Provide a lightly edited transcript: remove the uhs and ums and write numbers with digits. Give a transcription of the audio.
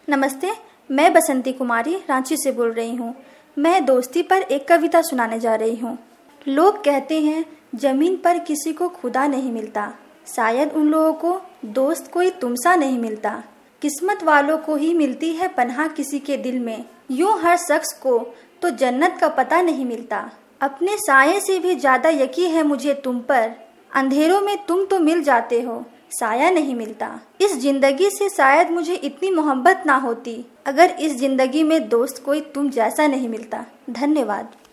नमस्ते, मैं बसंती कुमारी रांची से बोल रही हूँ। मैं दोस्ती पर एक कविता सुनाने जा रही हूँ। लोग कहते हैं जमीन पर किसी को खुदा नहीं मिलता, शायद उन लोगों को दोस्त कोई तुमसा नहीं मिलता। किस्मत वालों को ही मिलती है पनाह किसी के दिल में, यूं हर शख्स को तो जन्नत का पता नहीं मिलता। अपने साये से भी ज्यादा यकीन है मुझे तुम पर, अंधेरों में तुम तो मिल जाते हो, साया नहीं मिलता। इस जिंदगी से शायद मुझे इतनी मोहब्बत ना होती, अगर इस जिंदगी में दोस्त कोई तुम जैसा नहीं मिलता। धन्यवाद।